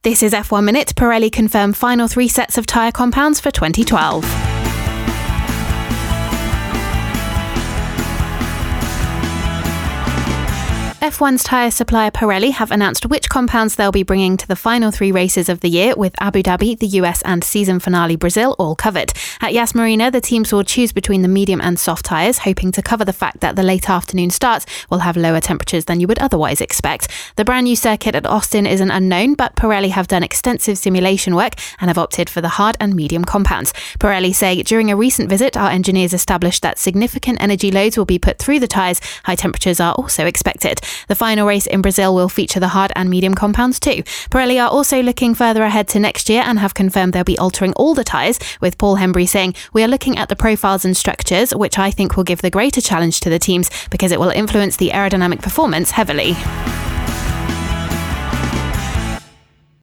This is F1 Minute. Pirelli confirmed final 3 sets of tyre compounds for 2012. F1's tyre supplier Pirelli have announced which compounds they'll be bringing to the final 3 races of the year, with Abu Dhabi, the US and season finale Brazil all covered. At Yas Marina, the teams will choose between the medium and soft tyres, hoping to cover the fact that the late afternoon starts will have lower temperatures than you would otherwise expect. The brand new circuit at Austin is an unknown, but Pirelli have done extensive simulation work and have opted for the hard and medium compounds. Pirelli say, during a recent visit, our engineers established that significant energy loads will be put through the tyres. High temperatures are also expected. The final race in Brazil will feature the hard and medium compounds too. Pirelli are also looking further ahead to next year and have confirmed they'll be altering all the tyres, with Paul Hembry saying, "We are looking at the profiles and structures, which I think will give the greater challenge to the teams because it will influence the aerodynamic performance heavily."